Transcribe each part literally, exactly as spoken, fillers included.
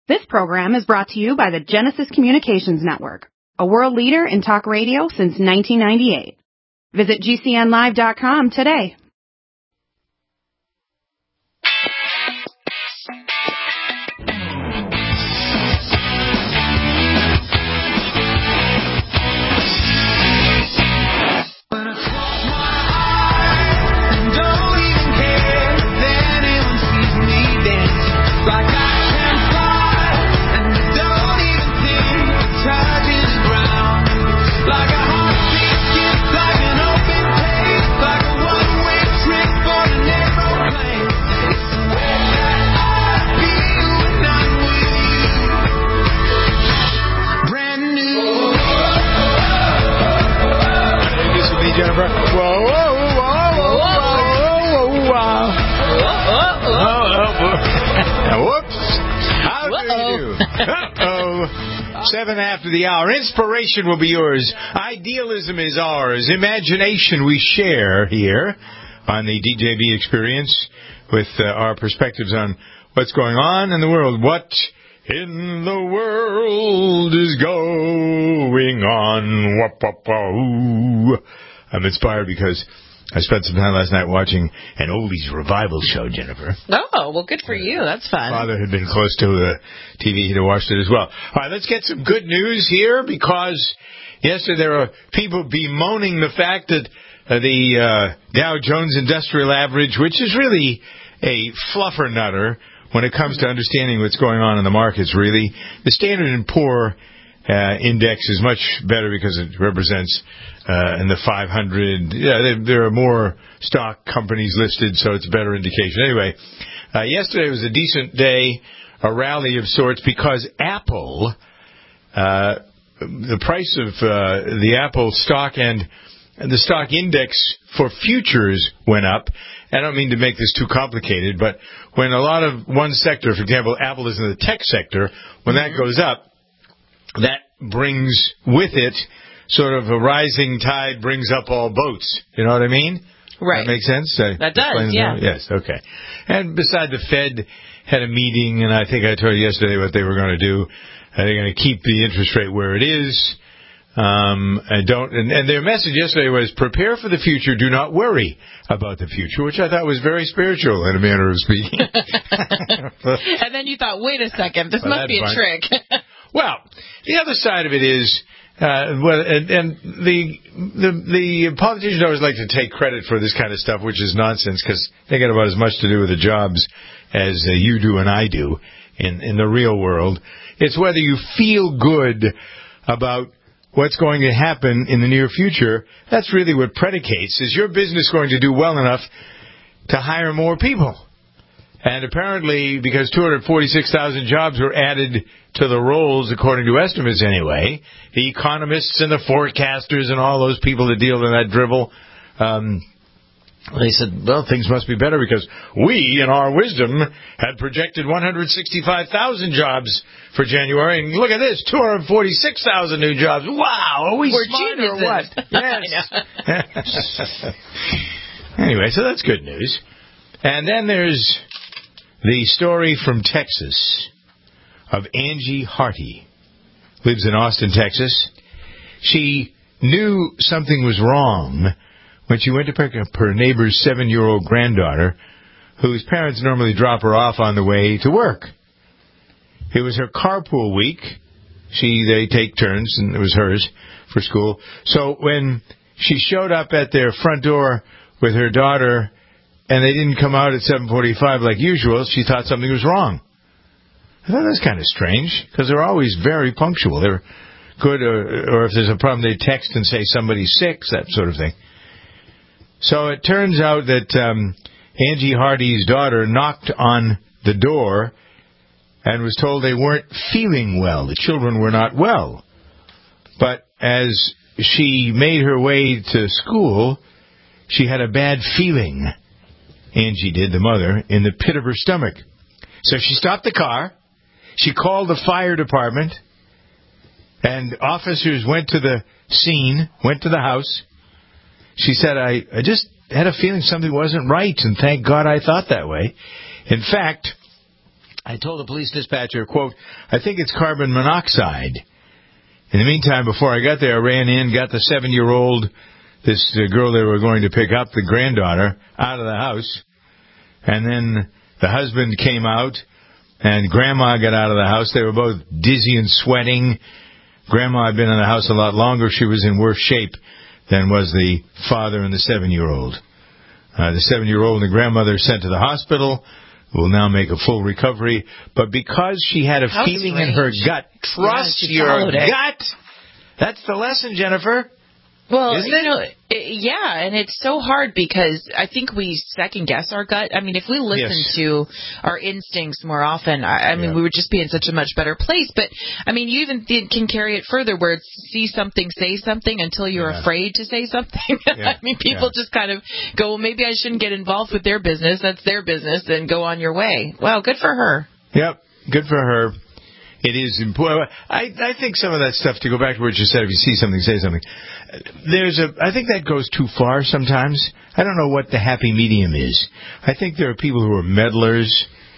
This program is brought to you by the Genesis Communications Network, a world leader in talk radio since nineteen ninety-eight. Visit G C N live dot com today. Jennifer. Whoa, whoa, whoa, whoa, whoa, whoa, whoa. Whoops. How do you do? Uh-oh. Seven after the hour. Inspiration will be yours. Idealism is ours. Imagination we share here on the D J V experience with uh, our perspectives on what's going on in the world. What in the world is going on? Whoop, whoop, whoop. I'm inspired because I spent some time last night watching an oldies revival show, Jennifer. Oh, well, good for you. That's fun. My father had been close to the T V. He'd have watched it as well. All right, let's get some good news here because yesterday there are people bemoaning the fact that uh, the uh, Dow Jones Industrial Average, which is really a fluffer nutter when it comes to understanding what's going on in the markets, really. The Standard and Poor uh, index is much better because it represents Uh, in the five hundred, yeah, there, there are more stock companies listed, so it's a better indication. Anyway, uh, yesterday was a decent day, a rally of sorts, because Apple, uh, the price of uh, the Apple stock and the stock index for futures went up. I don't mean to make this too complicated, but when a lot of one sector, for example, Apple is in the tech sector, when that goes up, that brings with it sort of a rising tide brings up all boats. You know what I mean? Right. That makes sense? I that does, yeah. That? Yes, okay. And besides, the Fed had a meeting, and I think I told you yesterday what they were going to do. Uh, they're going to keep the interest rate where it is. Um, and don't. And, and their message yesterday was, prepare for the future, do not worry about the future, which I thought was very spiritual in a manner of speaking. And then you thought, wait a second, this well, must be a fun. trick. Well, the other side of it is, Uh, well, and, and the, the the politicians always like to take credit for this kind of stuff, which is nonsense, because they got about as much to do with the jobs as uh, you do and I do in, in the real world. It's whether you feel good about what's going to happen in the near future. That's really what predicates. Is your business going to do well enough to hire more people? And apparently, because two hundred forty-six thousand jobs were added to the rolls, according to estimates anyway, the economists and the forecasters and all those people that deal in that drivel, um, they said, well, things must be better because we, in our wisdom, had projected one hundred sixty-five thousand jobs for January. And look at this, two hundred forty-six thousand new jobs. Wow, are we We're smart geniuses. or what? Yes. Anyway, so that's good news. And then there's the story from Texas of Angie Hardy. Lives in Austin, Texas. She knew something was wrong when she went to pick up her neighbor's seven-year-old granddaughter, whose parents normally drop her off on the way to work. It was her carpool week. She they take turns, and it was hers for school. So when she showed up at their front door with her daughter, and they didn't come out at seven forty-five like usual, she thought something was wrong. I thought that's kind of strange, because they're always very punctual. They're good, or, or if there's a problem, they text and say somebody's sick, that sort of thing. So it turns out that um, Angie Hardy's daughter knocked on the door and was told they weren't feeling well. The children were not well. But as she made her way to school, she had a bad feeling, Angie did, the mother, in the pit of her stomach. So she stopped the car. She called the fire department, and officers went to the scene, went to the house. She said, I, I just had a feeling something wasn't right, and thank God I thought that way. In fact, I told the police dispatcher, quote, I think it's carbon monoxide. In the meantime, before I got there, I ran in, got the seven-year-old, this uh, girl they were going to pick up, the granddaughter, out of the house. And then the husband came out, and Grandma got out of the house. They were both dizzy and sweating. Grandma had been in the house a lot longer. She was in worse shape than was the father and the seven-year-old. Uh, the seven-year-old and the grandmother sent to the hospital, will now make a full recovery. But because she had a How feeling strange. in her gut, trust Yeah, she your followed it. gut. That's the lesson, Jennifer. Well, Isn't you it? know, it, yeah, and it's so hard because I think we second guess our gut. I mean, if we listen Yes. to our instincts more often, I, I mean, Yeah. we would just be in such a much better place. But I mean, you even th- can carry it further, where it's see something, say something until you're Yeah. afraid to say something. Yeah. I mean, people Yeah. just kind of go, well, maybe I shouldn't get involved with their business. That's their business, and go on your way. Well, good for her. Yep, good for her. It is important. I, I think some of that stuff, to go back to what you said, if you see something, say something. There's a, I think that goes too far sometimes. I don't know what the happy medium is. I think there are people who are meddlers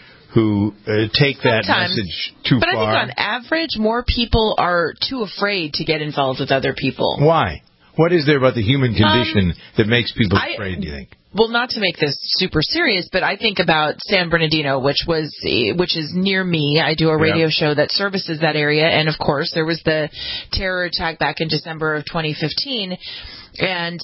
who uh, take that Sometimes. message too But far. I think on average, more people are too afraid to get involved with other people. Why? What is there about the human condition Um, that makes people I- afraid, do you think? Well, not to make this super serious, but I think about San Bernardino, which was which is near me. I do a radio Yeah. show that services that area, and of course, there was the terror attack back in December of twenty fifteen, and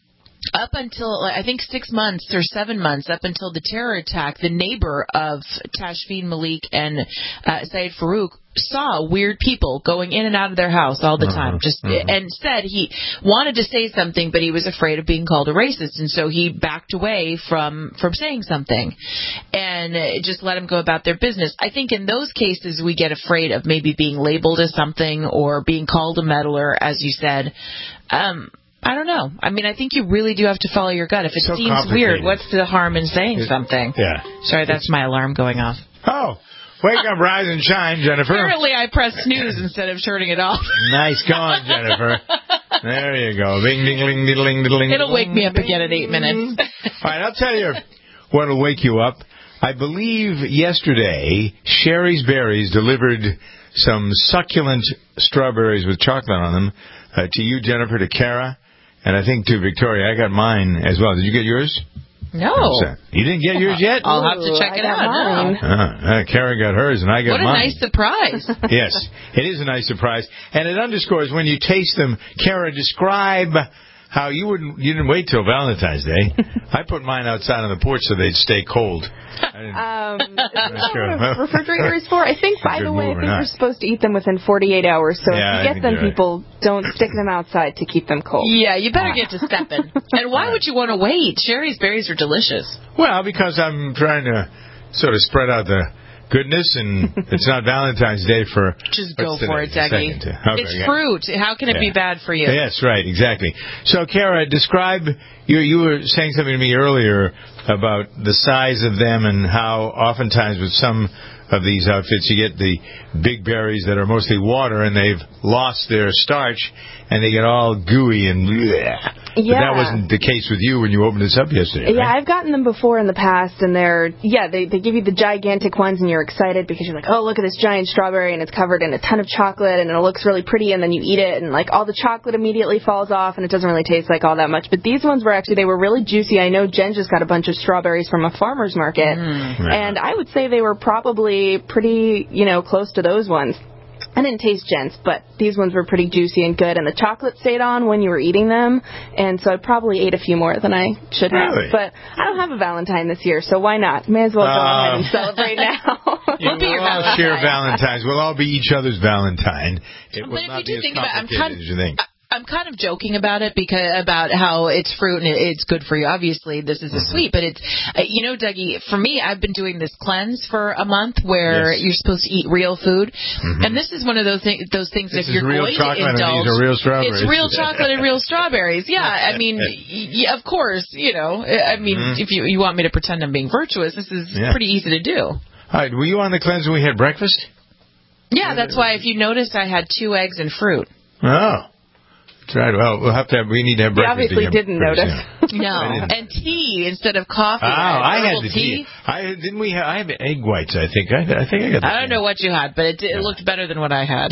up until I think six months or seven months up until the terror attack, the neighbor of Tashfeen Malik and uh, Syed Farouk saw weird people going in and out of their house all the time. Uh-huh, Just uh-huh. and said he wanted to say something, but he was afraid of being called a racist, and so he backed away from from saying something, and uh, just let them go about their business. I think in those cases we get afraid of maybe being labeled as something or being called a meddler, as you said. Um, I don't know. I mean, I think you really do have to follow your gut. If it So seems complicated. weird, what's the harm in saying It- something? Yeah. Sorry, that's my alarm going off. Oh, wake up, rise and shine, Jennifer. Apparently, I pressed snooze instead of turning it off. Nice going, Jennifer. There you go. Bing, ding, ling, diddling, diddling. It'll wake me up again in eight minutes. All right, I'll tell you what'll wake you up. I believe yesterday, Sherry's Berries delivered some succulent strawberries with chocolate on them uh, to you, Jennifer, to Kara, and I think to Victoria. I got mine as well. Did you get yours? No. You didn't get yours yet? I'll have to Ooh, check I it got out. mine. No. Uh, uh, Kara got hers, and I got What a mine. nice surprise. Yes, it is a nice surprise, and it underscores when you taste them. Kara, describe how you wouldn't you didn't wait till Valentine's Day. I put mine outside on the porch so they'd stay cold. I didn't- Um, is that sure. what a refrigerator is for? I think, by Good the way, I move or think not. you're supposed to eat them within forty-eight hours. So Yeah, I if you think get them, you're right. people don't stick them outside to keep them cold. Yeah, you better get to stepping. And why would you want to wait? Sherry's berries are delicious. Well, because I'm trying to sort of spread out the goodness, and it's not Valentine's Day for. Just go what's today? for it, The Dougie. second. Okay, It's yeah. fruit. How can it be Yeah. bad for you? Yes, right, exactly. So, Kara, describe, you you were saying something to me earlier about the size of them and how oftentimes with some of these outfits you get the big berries that are mostly water and they've lost their starch and they get all gooey and bleh. But Yeah. that wasn't the case with you when you opened this up yesterday, Yeah, right? I've gotten them before in the past, and they're, yeah, they, they give you the gigantic ones, and you're excited because you're like, oh, look at this giant strawberry, and it's covered in a ton of chocolate, and it looks really pretty, and then you eat it, and, like, all the chocolate immediately falls off, and it doesn't really taste like all that much. But these ones were actually, they were really juicy. I know Jen just got a bunch of strawberries from a farmer's market, and I would say they were probably pretty, you know, close to those ones. I didn't taste Jen's, but these ones were pretty juicy and good, and the chocolate stayed on when you were eating them, and so I probably ate a few more than I should have. Really? But I don't have a Valentine this year, so why not? May as well go Uh, ahead and celebrate now. You We'll be your will all Valentine. share Valentines. We'll all be each other's Valentine. It But will if not you be do as think about it, I'm complicated kind of- as you think. I'm kind of joking about it because about how it's fruit and it- it's good for you. Obviously, this is a Mm-hmm. sweet, but it's uh, you know, Dougie. For me, I've been doing this cleanse for a month where Yes. you're supposed to eat real food, and this is one of those things. Those things This if is you're real going chocolate to and indulge, these are real strawberries. it's real chocolate and real strawberries. Yeah, I mean, y- y- of course, you know. I mean, Mhm. if you you want me to pretend I'm being virtuous, this is Yeah. pretty easy to do. All right, were you on the cleanse when we had breakfast? Yeah, that's why if you noticed, I had two eggs and fruit. Oh. That's right. Well, we'll have to have, we need to have You breakfast. obviously didn't notice. No, and tea instead of coffee. Oh, I had the tea. tea. I didn't we have, I have egg whites, I think. I, I think I got the I don't know what you had, but it, it Yeah. looked better than what I had.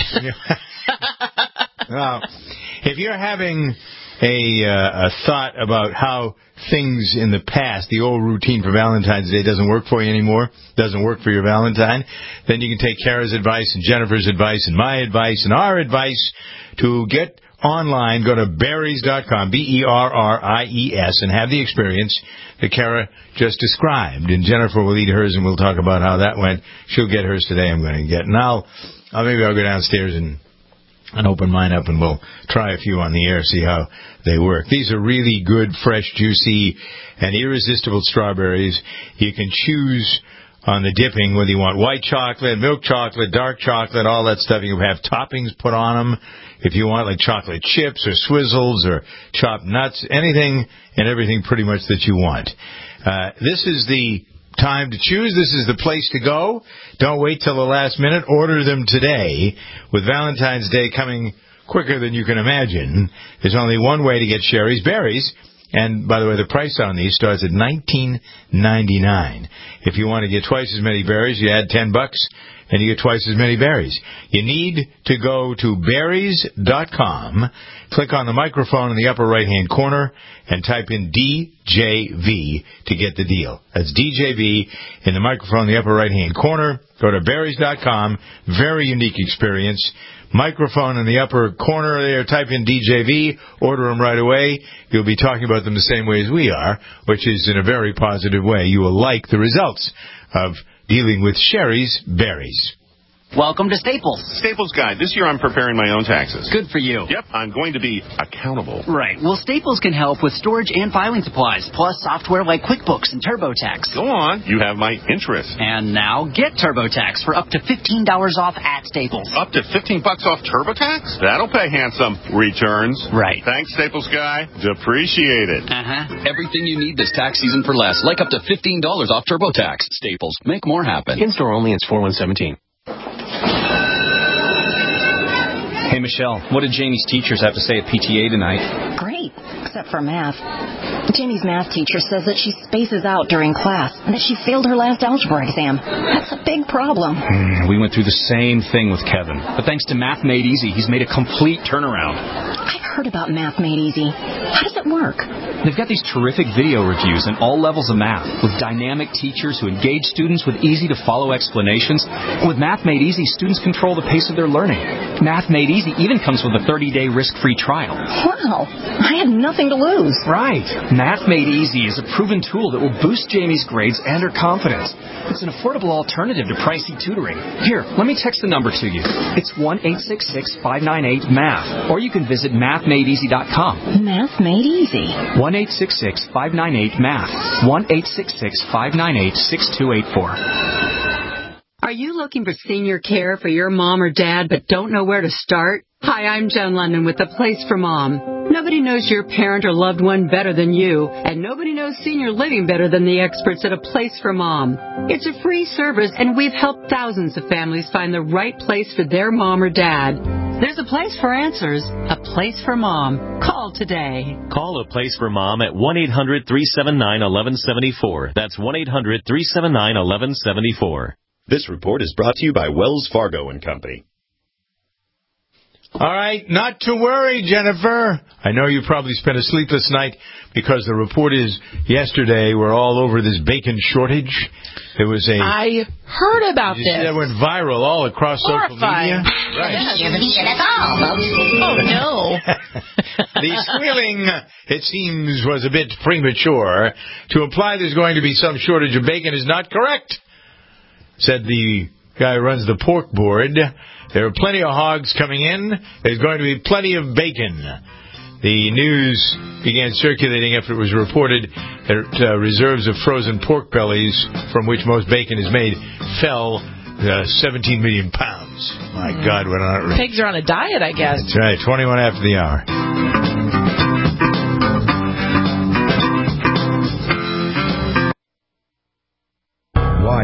Well, if you're having a, uh, a thought about how things in the past, the old routine for Valentine's Day doesn't work for you anymore, doesn't work for your Valentine, then you can take Kara's advice and Jennifer's advice and my advice and our advice to get online. Go to berries dot com, B E R R I E S, and have the experience that Kara just described. And Jennifer will eat hers, and we'll talk about how that went. She'll get hers today, I'm going to get. And I'll, I'll maybe I'll go downstairs and and open mine up, and we'll try a few on the air, see how they work. These are really good, fresh, juicy, and irresistible strawberries. You can choose on the dipping whether you want white chocolate, milk chocolate, dark chocolate, all that stuff. You can have toppings put on them if you want, like chocolate chips or Swizzles or chopped nuts, anything and everything pretty much that you want. Uh, this is the time to choose. This is the place to go. Don't wait till the last minute. Order them today. With Valentine's Day coming quicker than you can imagine, there's only one way to get Sherry's Berries. And, by the way, the price on these starts at nineteen ninety-nine. If you want to get twice as many berries, you add ten bucks, and you get twice as many berries. You need to go to berries dot com, click on the microphone in the upper right-hand corner, and type in D J V to get the deal. That's D J V in the microphone in the upper right-hand corner. Go to berries dot com. Very unique experience. Microphone in the upper corner there, type in D J V, order them right away. You'll be talking about them the same way as we are, which is in a very positive way. You will like the results of dealing with Sherry's Berries. Welcome to Staples. Staples Guide. This year I'm preparing my own taxes. Good for you. Yep, I'm going to be accountable. Right. Well, Staples can help with storage and filing supplies, plus software like QuickBooks and TurboTax. Go on. You have my interest. And now get TurboTax for up to fifteen dollars off at Staples. Up to fifteen bucks off TurboTax? That'll pay handsome returns. Right. Thanks, Staples Guy. Appreciate it. Uh-huh. Everything you need this tax season for less, like up to fifteen dollars off TurboTax. Staples. Make more happen. In-store only. It's four one seventeen. Hey, Michelle, what did Jamie's teachers have to say at P T A tonight? Great, except for math. Jamie's math teacher says that she spaces out during class and that she failed her last algebra exam. That's a big problem. Mm, we went through the same thing with Kevin. But thanks to Math Made Easy, he's made a complete turnaround. I've heard about Math Made Easy. How does it work? They've got these terrific video reviews in all levels of math, with dynamic teachers who engage students with easy-to-follow explanations. And with Math Made Easy, students control the pace of their learning. Math Made Easy even comes with a thirty-day risk-free trial. Wow, I had nothing to lose. Right. Math Made Easy is a proven tool that will boost Jamie's grades and her confidence. It's an affordable alternative to pricey tutoring. Here, let me text the number to you. It's one eight six six, five nine eight, M A T H, or you can visit math made easy dot com. Math Made Easy. one eight six six, five nine eight, M A T H, one eight six six, five nine eight, six two eight four. Are you looking for senior care for your mom or dad but don't know where to start? Hi, I'm Jen London with The Place for Mom. Nobody knows your parent or loved one better than you, and nobody knows senior living better than the experts at A Place for Mom. It's a free service, and we've helped thousands of families find the right place for their mom or dad. There's a place for answers, A Place for Mom. Call today. Call A Place for Mom at one eight hundred, three seven nine, one one seven four. That's one eight hundred, three seven nine, one one seven four. This report is brought to you by Wells Fargo and Company. All right, not to worry, Jennifer. I know you probably spent a sleepless night because the report is yesterday we're all over this bacon shortage. There was a... I heard about you this. See, that went viral all across social media. Right. Oh, no. The squealing, it seems, was a bit premature. To imply there's going to be some shortage of bacon is not correct, said the guy who runs the pork board. There are plenty of hogs coming in. There's going to be plenty of bacon. The news began circulating after it was reported that uh, reserves of frozen pork bellies, from which most bacon is made, fell uh, seventeen million pounds. My God, what an outrage. Pigs are on a diet, I guess. That's right, twenty-one after the hour. Why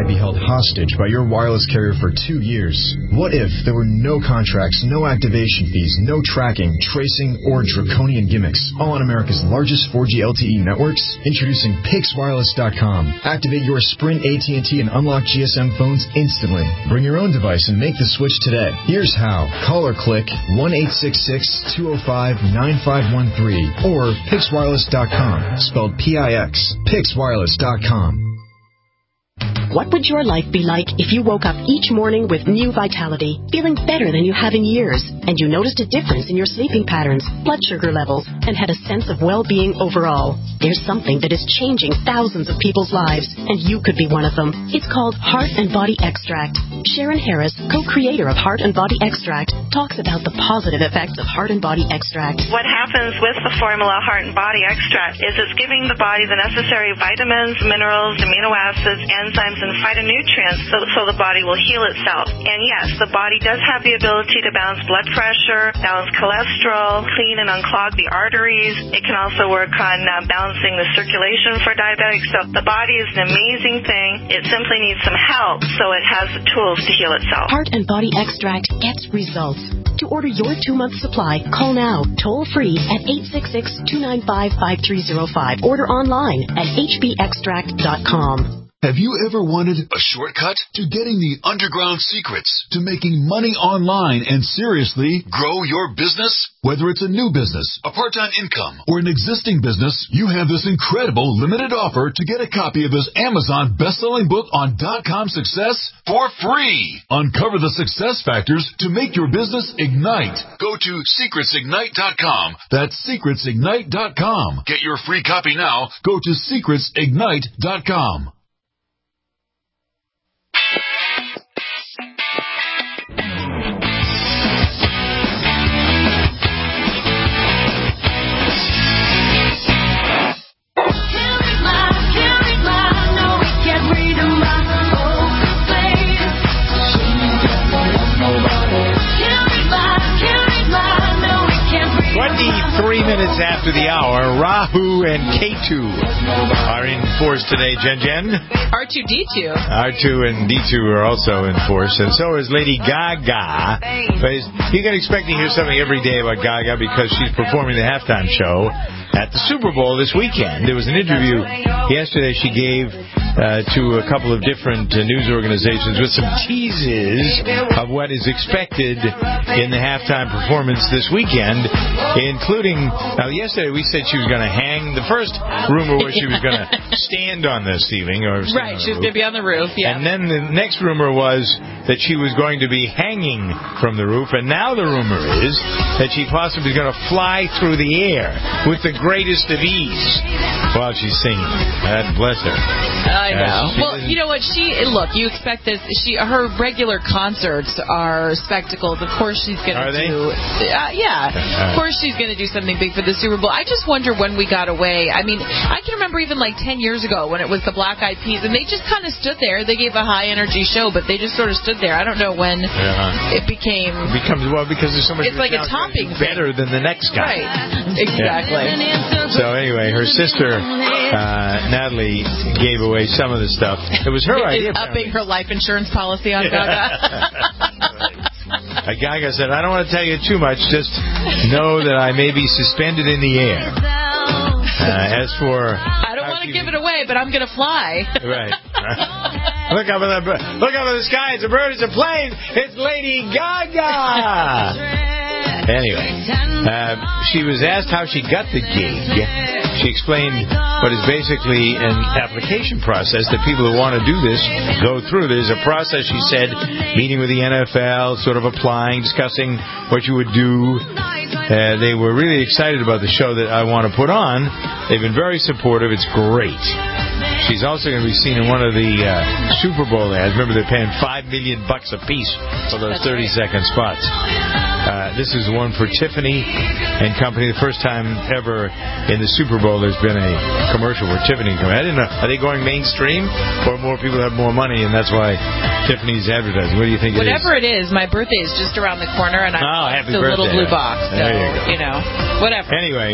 be held hostage by your wireless carrier for two years? What if there were no contracts, no activation fees, no tracking, tracing, or draconian gimmicks, all on America's largest four G L T E networks? Introducing Pix Wireless dot com. Activate your Sprint, A T and T, and unlock G S M phones instantly. Bring your own device and make the switch today. Here's how. Call or click one eight six six, two oh five, nine five one three or Pix Wireless dot com, spelled P I X. Pix Wireless dot com. What would your life be like if you woke up each morning with new vitality, feeling better than you have in years, and you noticed a difference in your sleeping patterns, blood sugar levels, and had a sense of well-being overall? There's something that is changing thousands of people's lives, and you could be one of them. It's called Heart and Body Extract. Sharon Harris, co-creator of Heart and Body Extract, talks about the positive effects of Heart and Body Extract. What happens with the formula Heart and Body Extract is it's giving the body the necessary vitamins, minerals, amino acids, enzymes, and phytonutrients so, so the body will heal itself. And yes, the body does have the ability to balance blood pressure, balance cholesterol, clean and unclog the arteries. It can also work on uh, balancing the circulation for diabetics. So the body is an amazing thing. It simply needs some help so it has the tools to heal itself. Heart and Body Extract gets results. To order your two-month supply, call now, toll-free at eight six six, two nine five, five three zero five. Order online at h b extract dot com. Have you ever wanted a shortcut to getting the underground secrets to making money online and seriously grow your business? Whether it's a new business, a part-time income, or an existing business, you have this incredible limited offer to get a copy of his Amazon best-selling book on dot-com success for free. Uncover the success factors to make your business ignite. Go to secrets ignite dot com. That's secrets ignite dot com. Get your free copy now. Go to secrets ignite dot com. twenty-three minutes after the hour, Rahu and K two are in force today, Jen Jen. R two D two. R two and D two are also in force, and so is Lady Gaga. But you can expect to hear something every day about Gaga because she's performing the halftime show at the Super Bowl this weekend. There was an interview yesterday she gave uh, to a couple of different uh, news organizations with some teases of what is expected in the halftime performance this weekend, including, now yesterday we said she was going to hang. The first rumor was she was going to stand on the ceiling. Or right, she was going to be on the roof, yeah. And then the next rumor was that she was going to be hanging from the roof, and now the rumor is that she possibly is going to fly through the air with the greatest of ease while she's singing. God bless her. I know. Uh, well, you know what? She look. You expect this. She her regular concerts are spectacles. Of course, she's going to do. Uh, yeah. Uh, of course, she's going to do something big for the Super Bowl. I just wonder when we got away. I mean, I can remember even like ten years ago when it was the Black Eyed Peas, and they just kind of stood there. They gave a high energy show, but they just sort of stood there. I don't know when yeah. it became. It becomes well because there's so much. It's like a topping better than the next guy. Right. Exactly. Yeah. So anyway, her sister uh, Natalie gave away some of the stuff. It was her idea. Is upping her life insurance policy on Gaga. A Gaga said, "I don't want to tell you too much. Just know that I may be suspended in the air." Uh, as for, I don't want to give it away, but I'm going to fly. Right. Look up at the look up at the sky. It's a bird. It's a plane. It's Lady Gaga. Anyway, uh, she was asked how she got the gig. She explained what is basically an application process that people who want to do this go through. There's a process, she said, meeting with the N F L, sort of applying, discussing what you would do. Uh, they were really excited about the show that I want to put on. They've been very supportive. It's great. She's also going to be seen in one of the uh, Super Bowl ads. Remember, they're paying five million bucks a piece for those thirty-second spots. Uh, this is one for Tiffany and Company. The first time ever in the Super Bowl there's been a commercial where Tiffany. I didn't know. Are they going mainstream, or more people have more money, and that's why Tiffany's advertising? What do you think it Whatever is? it is, my birthday is just around the corner, and I'm oh, happy the birthday. little blue box. So, there you go. You know, whatever. Anyway.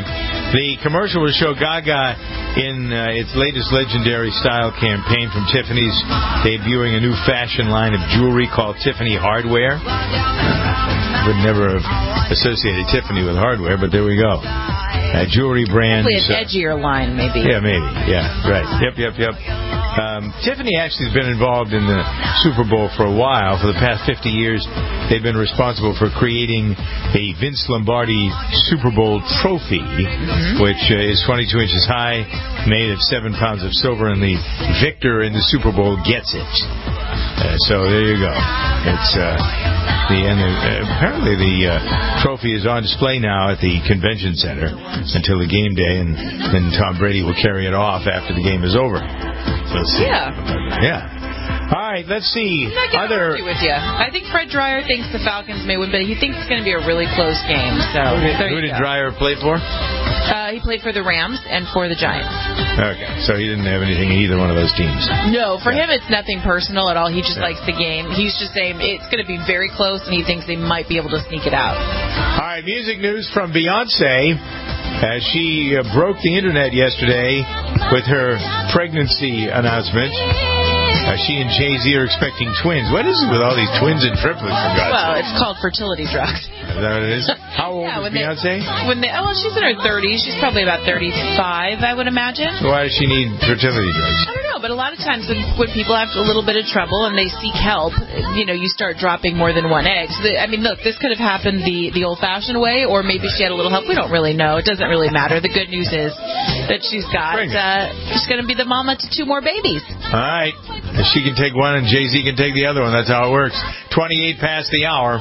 The commercial will show Gaga in uh, its latest legendary style campaign from Tiffany's, debuting a new fashion line of jewelry called Tiffany Hardware. Would never have associated Tiffany with hardware, but there we go. Uh, jewelry brands. Probably an edgier line, maybe. Yeah, maybe. Yeah, right. Yep, yep, yep. Um, Tiffany actually has been involved in the Super Bowl for a while. For the past fifty years, they've been responsible for creating a Vince Lombardi Super Bowl trophy, mm-hmm. which uh, is twenty-two inches high, made of seven pounds of silver, and the victor in the Super Bowl gets it. Uh, so there you go. It's uh, the and the, uh, apparently the uh, trophy is on display now at the convention center until the game day, and then Tom Brady will carry it off after the game is over. So let's see. Yeah. Yeah. All right, let's see. I'm not going to Other... argue with you. I think Fred Dreyer thinks the Falcons may win, but he thinks it's going to be a really close game. So Who did, there who you did go. Dreyer play for? Uh, he played for the Rams and for the Giants. Okay, so he didn't have anything in either one of those teams. No, for yeah. him it's nothing personal at all. He just yeah. likes the game. He's just saying it's going to be very close, and he thinks they might be able to sneak it out. All right, music news from Beyonce. As she uh, broke the internet yesterday with her pregnancy announcement. Uh, she and Jay-Z are expecting twins. What is it with all these twins and triplets, for God's Well, sake? it's called fertility drugs. Is that what it is? How old yeah, is when Beyonce? They, when they, oh, well, she's in her thirties. She's probably about thirty-five, I would imagine. So why does she need fertility drugs? I don't know, but a lot of times when, when people have a little bit of trouble and they seek help, you know, you start dropping more than one egg. So the, I mean, look, this could have happened the, the old-fashioned way, or maybe she had a little help. We don't really know. It doesn't really matter. The good news is that she's got, uh, she's going to be the mama to two more babies. All right. If she can take one and Jay-Z can take the other one. That's how it works. twenty-eight past the hour.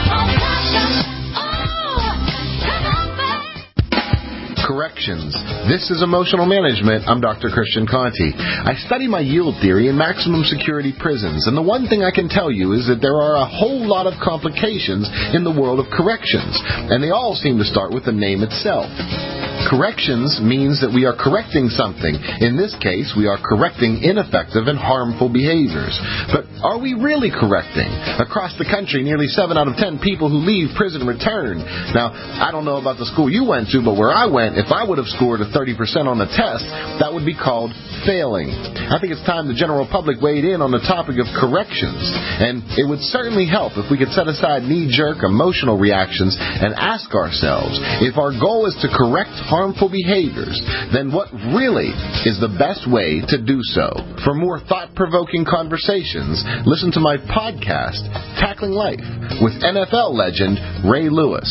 Corrections. This is Emotional Management. I'm Doctor Christian Conti. I study my yield theory in maximum security prisons, and the one thing I can tell you is that there are a whole lot of complications in the world of corrections, and they all seem to start with the name itself. Corrections means that we are correcting something. In this case, we are correcting ineffective and harmful behaviors. But are we really correcting? Across the country, nearly seven out of ten people who leave prison return. Now, I don't know about the school you went to, but where I went, if I would have scored a thirty percent on the test, that would be called failing. I think it's time the general public weighed in on the topic of corrections. And it would certainly help if we could set aside knee-jerk emotional reactions and ask ourselves, if our goal is to correct harmful behaviors, then what really is the best way to do so? For more thought-provoking conversations, listen to my podcast, Tackling Life, with N F L legend Ray Lewis.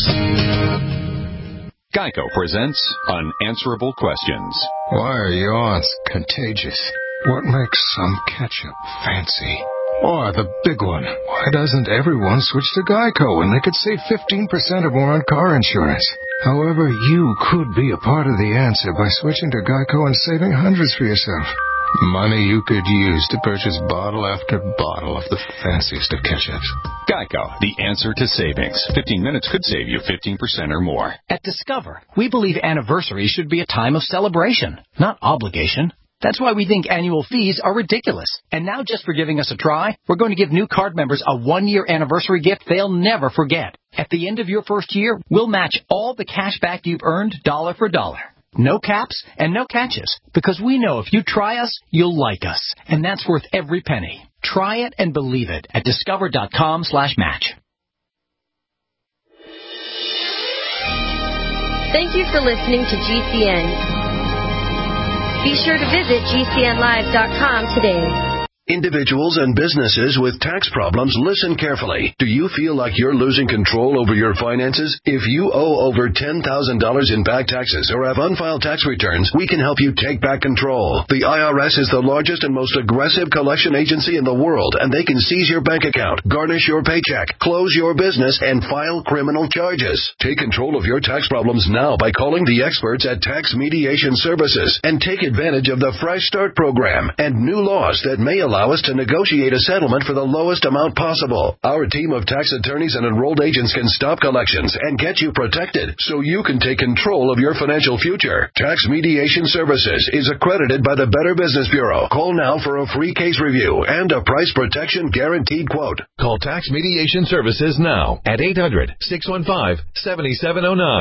Geico presents Unanswerable Questions. Why are yawns contagious? What makes some ketchup fancy? Or the big one, why doesn't everyone switch to Geico when they could save fifteen percent or more on car insurance? However, you could be a part of the answer by switching to Geico and saving hundreds for yourself. Money you could use to purchase bottle after bottle of the fanciest of ketchups. Geico, the answer to savings. fifteen minutes could save you fifteen percent or more. At Discover, we believe anniversaries should be a time of celebration, not obligation. That's why we think annual fees are ridiculous. And now, just for giving us a try, we're going to give new card members a one-year anniversary gift they'll never forget. At the end of your first year, we'll match all the cash back you've earned dollar for dollar. No caps and no catches, because we know if you try us, you'll like us. And that's worth every penny. Try it and believe it at discover.com slash match. Thank you for listening to G C N. Be sure to visit G C N live dot com today. Individuals and businesses with tax problems, listen carefully. Do you feel like you're losing control over your finances? If you owe over ten thousand dollars in back taxes or have unfiled tax returns, we can help you take back control. The I R S is the largest and most aggressive collection agency in the world, and they can seize your bank account, garnish your paycheck, close your business, and file criminal charges. Take control of your tax problems now by calling the experts at Tax Mediation Services and take advantage of the Fresh Start program and new laws that may allow us to negotiate a settlement for the lowest amount possible. Our team of tax attorneys and enrolled agents can stop collections and get you protected so you can take control of your financial future. Tax Mediation Services is accredited by the Better Business Bureau. Call now for a free case review and a price protection guaranteed quote. Call Tax Mediation Services now at eight hundred, six one five, seven seven zero nine.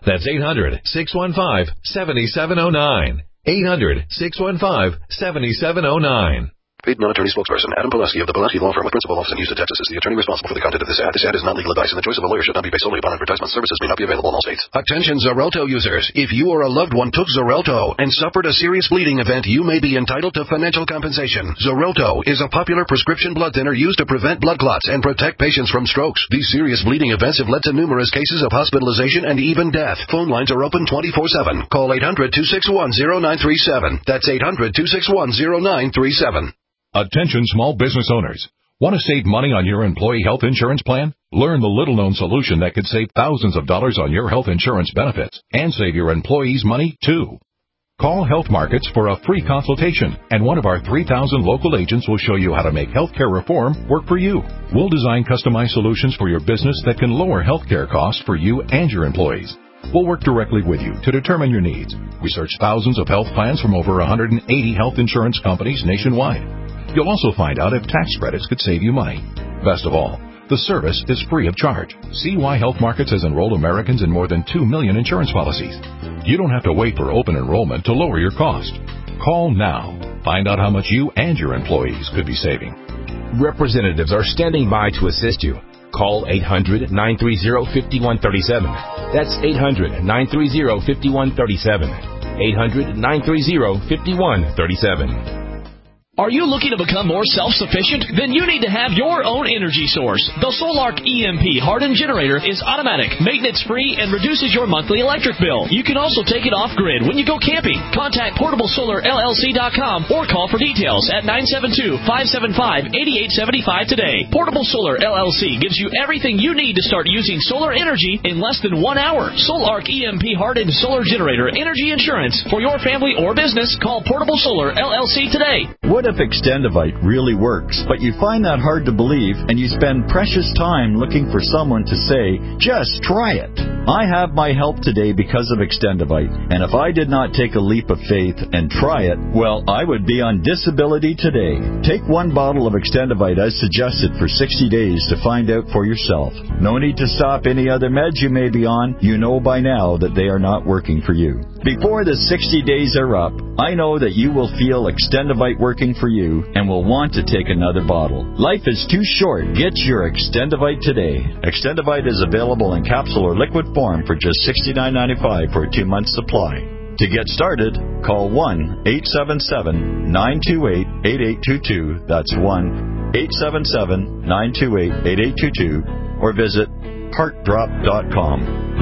That's eight hundred, six one five, seven seven zero nine. eight hundred, six one five, seven seven zero nine. Paid non-attorney spokesperson Adam Pulaski of the Pulaski Law Firm with principal office in Houston, Texas is the attorney responsible for the content of this ad. This ad is not legal advice, and the choice of a lawyer should not be based solely upon advertisement. Services may not be available in all states. Attention Xarelto users. If you or a loved one took Xarelto and suffered a serious bleeding event, you may be entitled to financial compensation. Xarelto is a popular prescription blood thinner used to prevent blood clots and protect patients from strokes. These serious bleeding events have led to numerous cases of hospitalization and even death. Phone lines are open twenty-four seven. Call eight hundred, two six one, zero nine three seven. That's eight hundred, two six one, zero nine three seven. Attention small business owners. Want to save money on your employee health insurance plan? Learn the little-known solution that could save thousands of dollars on your health insurance benefits and save your employees money, too. Call Health Markets for a free consultation, and one of our three thousand local agents will show you how to make healthcare reform work for you. We'll design customized solutions for your business that can lower healthcare costs for you and your employees. We'll work directly with you to determine your needs. We search thousands of health plans from over one hundred eighty health insurance companies nationwide. You'll also find out if tax credits could save you money. Best of all, the service is free of charge. See why Health Markets has enrolled Americans in more than two million insurance policies. You don't have to wait for open enrollment to lower your cost. Call now. Find out how much you and your employees could be saving. Representatives are standing by to assist you. Call eight hundred, nine three zero, five one three seven. That's eight hundred, nine three zero, five one three seven. eight hundred, nine three zero, five one three seven. Are you looking to become more self-sufficient? Then you need to have your own energy source. The Solark E M P hardened generator is automatic, maintenance-free, and reduces your monthly electric bill. You can also take it off-grid when you go camping. Contact portable solar L L C dot com or call for details at nine seven two, five seven five, eight eight seven five today. Portable Solar L L C gives you everything you need to start using solar energy in less than one hour. Solark E M P hardened solar generator energy insurance for your family or business. Call Portable Solar L L C today. What if Extendivite really works, but you find that hard to believe and you spend precious time looking for someone to say, just try it? I have my help today because of Extendivite, and if I did not take a leap of faith and try it, well, I would be on disability today. Take one bottle of Extendivite as suggested for sixty days to find out for yourself. No need to stop any other meds you may be on. You know by now that they are not working for you. Before the sixty days are up, I know that you will feel Extendivite working for you and will want to take another bottle. Life is too short. Get your Extendivite today. Extendivite is available in capsule or liquid form for just sixty-nine ninety-five for a two-month supply. To get started, call one eight seven seven, nine two eight, eight eight two two. That's one eight seven seven, nine two eight, eight eight two two or visit heart drop dot com.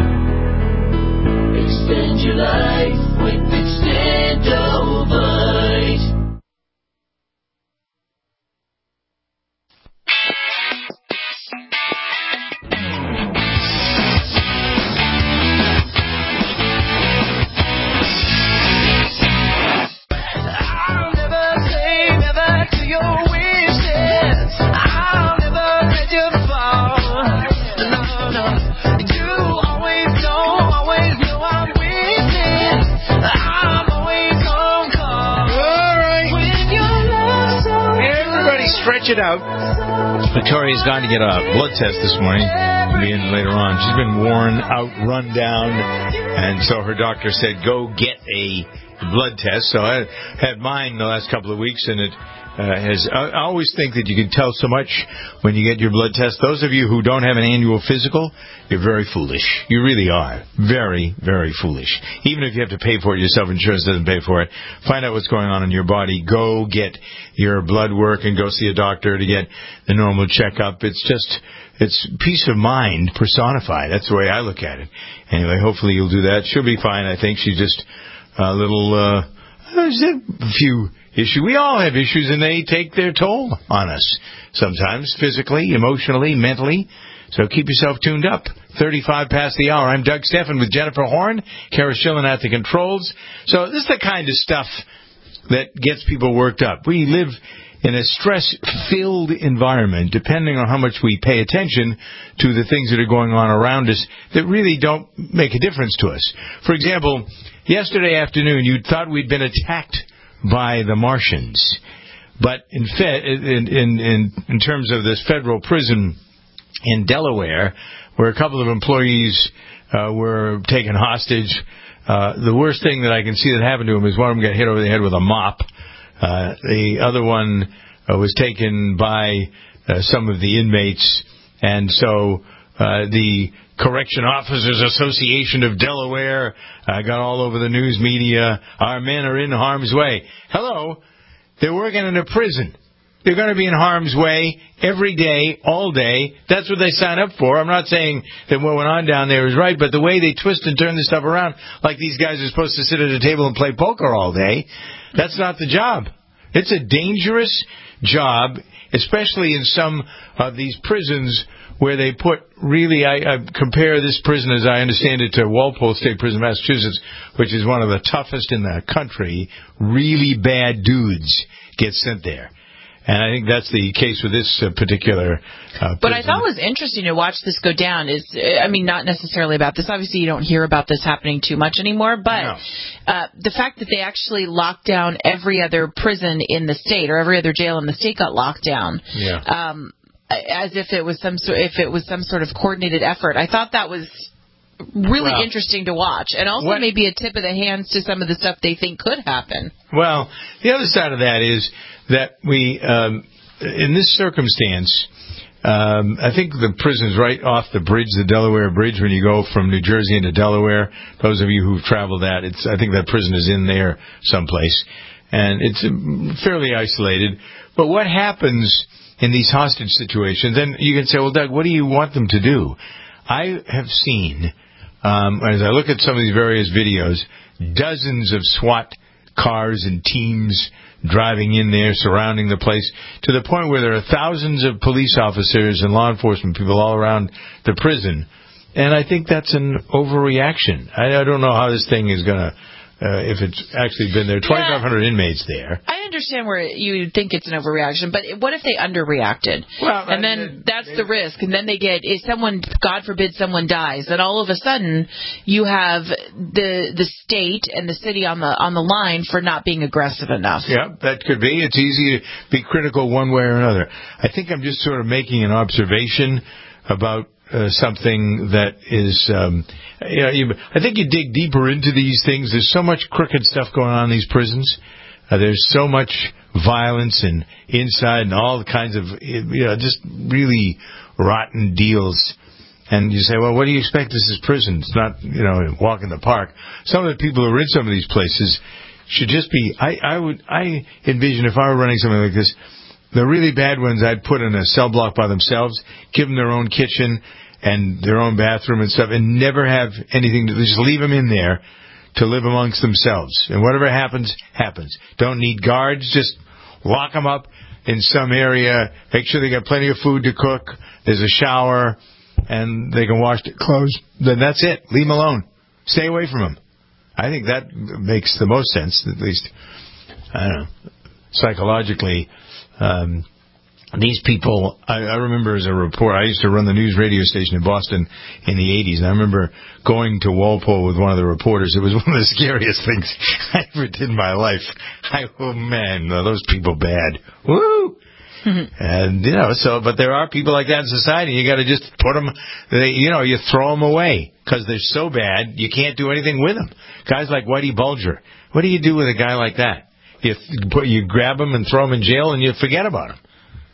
Extend your life with Extendovite. Stretch it out. Victoria's gone to get a blood test this morning. She'll be in later on. She's been worn out, run down, and so her doctor said, go get a blood test. So I had mine the last couple of weeks, and it uh, has. I always think that you can tell so much when you get your blood test. Those of you who don't have an annual physical, you're very foolish. You really are. Very, very foolish. Even if you have to pay for it, your self-insurance doesn't pay for it. Find out what's going on in your body. Go get your blood work and go see a doctor to get the normal checkup. It's just, it's peace of mind personified. That's the way I look at it. Anyway, hopefully you'll do that. She'll be fine. I think she's just a little, uh, there's a few issues. We all have issues, and they take their toll on us. Sometimes physically, emotionally, mentally. So keep yourself tuned up. thirty-five past the hour. I'm Doug Steffen with Jennifer Horn, Kara Schillen at the controls. So this is the kind of stuff that gets people worked up. We live in a stress-filled environment, depending on how much we pay attention to the things that are going on around us that really don't make a difference to us. For example, yesterday afternoon, you thought we'd been attacked by the Martians. But in, fe- in, in, in, in terms of this federal prison in Delaware, where a couple of employees uh, were taken hostage. Uh, the worst thing that I can see that happened to them is one of them got hit over the head with a mop. Uh, the other one uh, was taken by uh, some of the inmates, and so uh, the Correction Officers Association of Delaware uh, got all over the news media. Our men are in harm's way. Hello, they're working in a prison. They're going to be in harm's way every day, all day. That's what they sign up for. I'm not saying that what went on down there is right, but the way they twist and turn this stuff around, like these guys are supposed to sit at a table and play poker all day, that's not the job. It's a dangerous job, especially in some of these prisons where they put really, I, I compare this prison, as I understand it, to Walpole State Prison, Massachusetts, which is one of the toughest in the country. Really bad dudes get sent there. And I think that's the case with this uh, particular uh, What I thought was interesting to watch this go down is, I mean, not necessarily about this. Obviously, you don't hear about this happening too much anymore. But no. uh, the fact that they actually locked down every other prison in the state, or every other jail in the state got locked down, yeah. um, as if it was some sort, if it was some sort of coordinated effort. I thought that was really well, interesting to watch, and also what, maybe a tip of the hands to some of the stuff they think could happen. Well, the other side of that is that we, um, in this circumstance, um, I think the prison's right off the bridge, the Delaware Bridge, when you go from New Jersey into Delaware. Those of you who've traveled that, it's I think that prison is in there someplace, and it's fairly isolated. But what happens in these hostage situations? And you can say, well, Doug, what do you want them to do? I have seen, um, as I look at some of these various videos, dozens of SWAT cars and teams driving in there, surrounding the place, to the point where there are thousands of police officers and law enforcement people all around the prison. And I think that's an overreaction. I, I don't know how this thing is going to, uh, if it's actually been there. twenty-five hundred yeah. inmates there. I understand where you think it's an overreaction, but what if they underreacted? Well, and then I, that's I, the risk. And then they get, if someone, God forbid, someone dies, and all of a sudden you have the the state and the city on the on the line for not being aggressive enough. Yeah, that could be. It's easy to be critical one way or another. I think I'm just sort of making an observation about Uh, something that is, um, you know, you, I think you dig deeper into these things. There's so much crooked stuff going on in these prisons. Uh, there's so much violence and inside and all kinds of, you know, just really rotten deals. And you say, well, what do you expect? This is prison. It's not, you know, walk in the park. Some of the people who are in some of these places should just be, I, I would, I envision if I were running something like this, the really bad ones I'd put in a cell block by themselves, give them their own kitchen and their own bathroom and stuff, and never have anything to just leave them in there to live amongst themselves. And whatever happens, happens. Don't need guards. Just lock them up in some area. Make sure they got plenty of food to cook. There's a shower, and they can wash their clothes. Then that's it. Leave them alone. Stay away from them. I think that makes the most sense, at least, I don't know, psychologically. Um, these people, I, I remember as a reporter, I used to run the news radio station in Boston in the eighties, and I remember going to Walpole with one of the reporters. It was one of the scariest things I ever did in my life. I, oh, man, are those people bad. Woo! And, you know, so, but there are people like that in society. You got to just put them, they, you know, you throw them away because they're so bad, you can't do anything with them. Guys like Whitey Bulger. What do you do with a guy like that? You put, you grab him and throw him in jail, and you forget about him.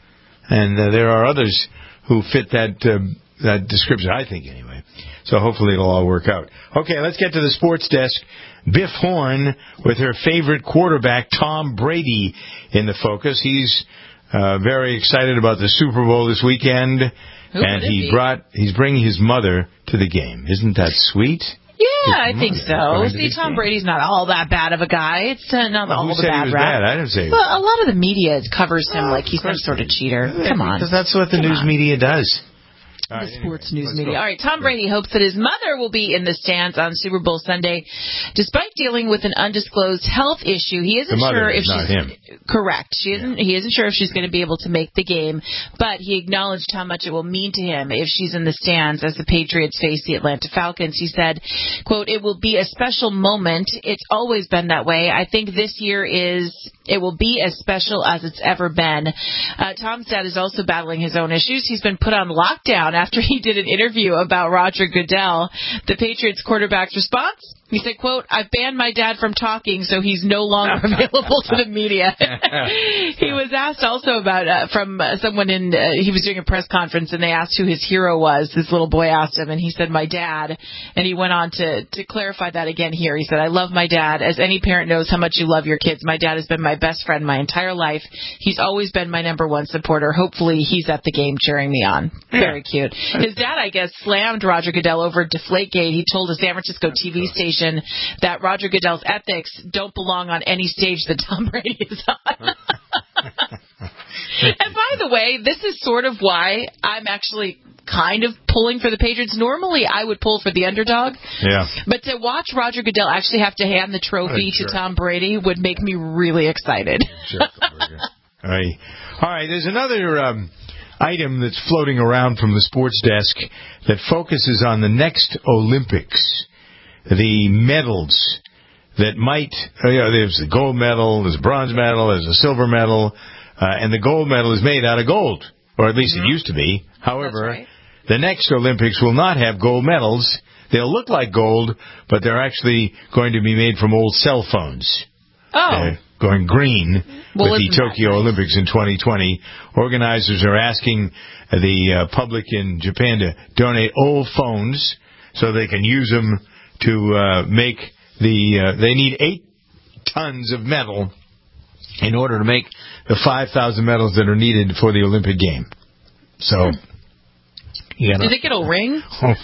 And uh, there are others who fit that uh, that description, I think, anyway. So hopefully it'll all work out. Okay, let's get to the sports desk. Biff Horn with her favorite quarterback, Tom Brady, in the focus. He's uh, very excited about the Super Bowl this weekend, Who and he brought he's bringing his mother to the game. Isn't that sweet? Yeah, I think so. See, Tom Brady's not all that bad of a guy. It's uh, not well, all who the said bad he was rap. bad? I didn't say he was. Well, a lot of the media covers him oh, like he's some sort of cheater. Yeah, Come on. Because that's what the Come news on. media does. The right, sports anyway, news media. go. All right, Tom Brady hopes that his mother will be in the stands on Super Bowl Sunday, despite dealing with an undisclosed health issue. He isn't the mother sure is if not she's him. correct. She isn't. Yeah. He isn't sure if she's going to be able to make the game, but he acknowledged how much it will mean to him if she's in the stands as the Patriots face the Atlanta Falcons. He said, "quote It will be a special moment. It's always been that way. I think this year is It will be as special as it's ever been. Uh, Tom's dad is also battling his own issues. He's been put on lockdown after he did an interview about Roger Goodell. The Patriots quarterback's response? He said, quote, I've banned my dad from talking, so he's no longer available to the media. He was asked also about, uh, from uh, someone in, uh, he was doing a press conference, and they asked who his hero was. This little boy asked him, and he said, my dad. And he went on to, to clarify that again here. He said, I love my dad. As any parent knows how much you love your kids, my dad has been my best friend my entire life. He's always been my number one supporter. Hopefully he's at the game cheering me on. Yeah. Very cute. His dad, I guess, slammed Roger Goodell over Deflategate. He told a San Francisco T V station that Roger Goodell's ethics don't belong on any stage that Tom Brady is on. And by the way, this is sort of why I'm actually kind of pulling for the Patriots. Normally, I would pull for the underdog. Yeah. But to watch Roger Goodell actually have to hand the trophy to Tom Brady would make me really excited. All right. All right, there's another um, item that's floating around from the sports desk that focuses on the next Olympics. The medals that might, you know, there's the gold medal, there's a bronze medal, there's a silver medal, uh, and the gold medal is made out of gold, or at least mm-hmm. it used to be. However, right. the next Olympics will not have gold medals. They'll look like gold, but they're actually going to be made from old cell phones. Oh. Uh, going green well, with the Tokyo nice? Olympics in twenty twenty. Organizers are asking the uh, public in Japan to donate old phones so they can use them to uh, make the, uh, they need eight tons of metal in order to make the five thousand medals that are needed for the Olympic game. So, you gotta, do you think it'll ring?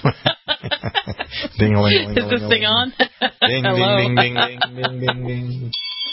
Ding-a-ling-a-ling-a-ling-a-ling. Is this thing on? Ding, Hello? ding, ding, ding, ding, ding, ding.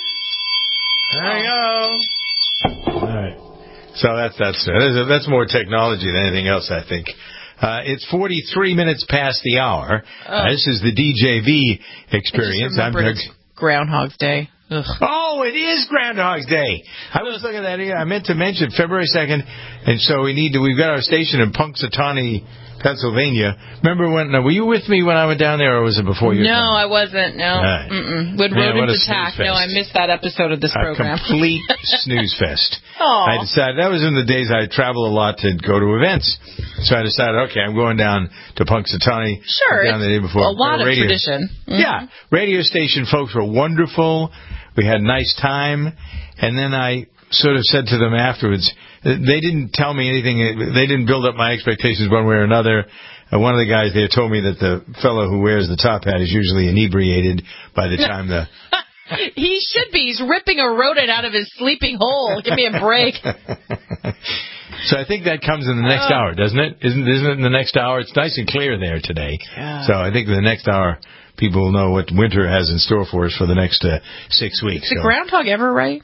There you go. All right. So that's, that's, that's more technology than anything else, I think. Uh, it's forty-three minutes past the hour. Oh. Uh, this is the D J V experience. I just remembered it's Groundhog's Day. Ugh. Oh, it is Groundhog's Day. I was looking at that. I meant to mention February second, and so we need to. We've got our station in Punxsutawney, Pennsylvania. Remember when? Were you with me when I went down there, or was it before you? No, I wasn't. No. Right. Mm-mm. When Man, rodents attack. No, I missed that episode of this a program. A complete snooze fest. Aww. I decided that was in the days I travel a lot to go to events. So I decided, okay, I'm going down to Punxsutawney. Sure. Down the day before. A lot uh, radio. of tradition. Mm-hmm. Yeah. Radio station folks were wonderful. We had a nice time. And then I sort of said to them afterwards, they didn't tell me anything. They didn't build up my expectations one way or another. Uh, one of the guys there told me that the fellow who wears the top hat is usually inebriated by the time the... He should be. He's ripping a rodent out of his sleeping hole. Give me a break. So I think that comes in the next oh. hour, doesn't it? Isn't, isn't it in the next hour? It's nice and clear there today. Yeah. So I think in the next hour, people will know what winter has in store for us for the next uh, six weeks. Is the so. groundhog ever right?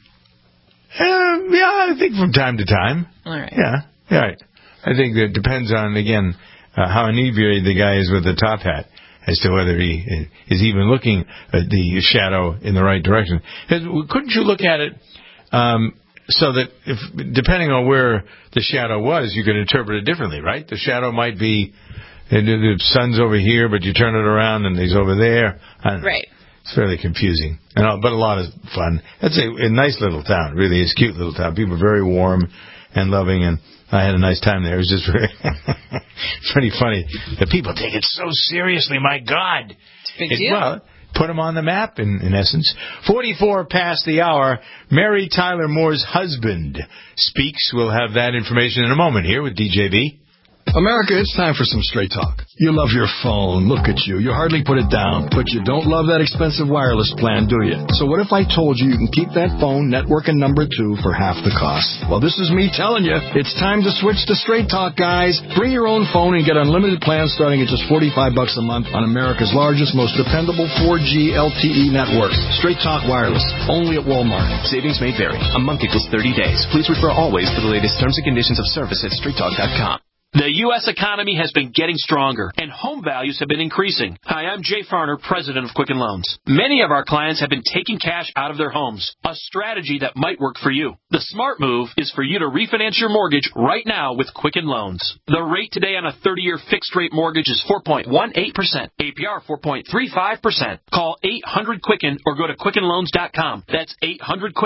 Um, yeah, I think from time to time. All right. Yeah, yeah. Right. I think that depends on, again, uh, how inebriated the guy is with the top hat as to whether he is even looking at the shadow in the right direction. Couldn't you look at it um, so that, if depending on where the shadow was, you could interpret it differently, right? The shadow might be, the sun's over here, but you turn it around and he's over there. Right. It's fairly confusing, and but a lot of fun. That's a, a nice little town, really. It's a cute little town. People are very warm and loving, and I had a nice time there. It was just very pretty funny. The people take it so seriously. My God. It's a big it, deal. Well, put them on the map, in, in essence. forty-four past the hour. Mary Tyler Moore's husband speaks. We'll have that information in a moment here with D J V. America, it's time for some straight talk. You love your phone. Look at you. You hardly put it down. But you don't love that expensive wireless plan, do you? So what if I told you you can keep that phone, network, and number two for half the cost? Well, this is me telling you. It's time to switch to Straight Talk, guys. Bring your own phone and get unlimited plans starting at just forty-five bucks a month on America's largest, most dependable four G L T E network. Straight Talk Wireless. Only at Walmart. Savings may vary. A month equals thirty days. Please refer always to the latest terms and conditions of service at straight talk dot com. The U S economy has been getting stronger, and home values have been increasing. Hi, I'm Jay Farner, president of Quicken Loans. Many of our clients have been taking cash out of their homes, a strategy that might work for you. The smart move is for you to refinance your mortgage right now with Quicken Loans. The rate today on a thirty-year fixed-rate mortgage is four point one eight percent, A P R four point three five percent. Call eight hundred Quicken or go to Quicken Loans dot com. That's eight hundred Quicken.